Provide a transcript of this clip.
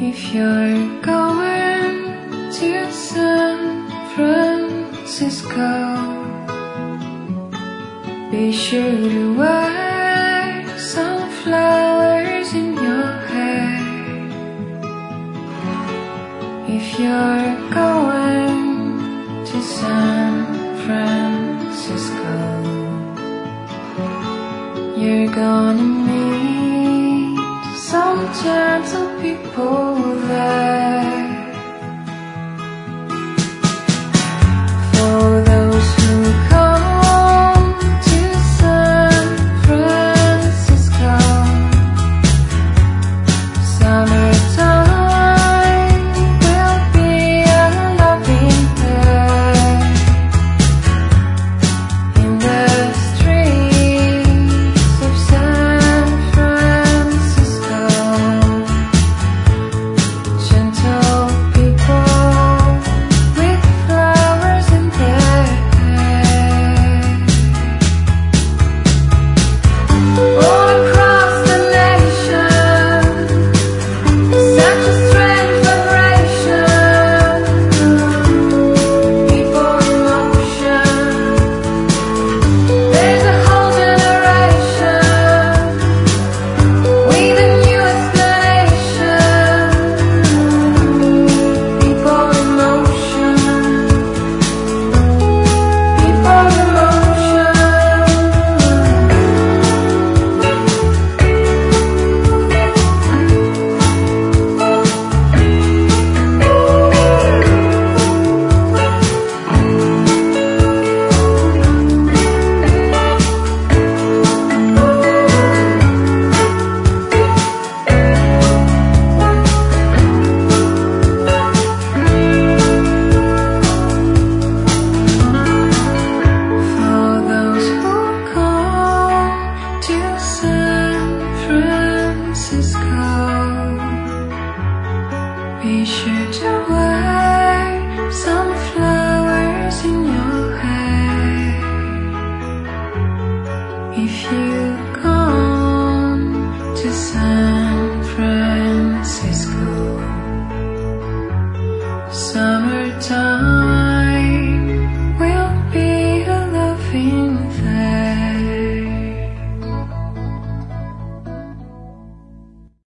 If you're going to San Francisco, be sure to wear some flowers in your hair. If you're going to San Francisco, you're gonna meet some gentle people there. For those who come to San Francisco, summertime will be a loving there. In the streets of San Francisco, gentle people with flowers in their hair. All across the nation, such a strange vibration. People in motion. There's a whole generation with a new explanation. People in motion. People in motion. For those who come to San Francisco, be sure to wear some flowers in your hair. If you come to San Francisco, summertime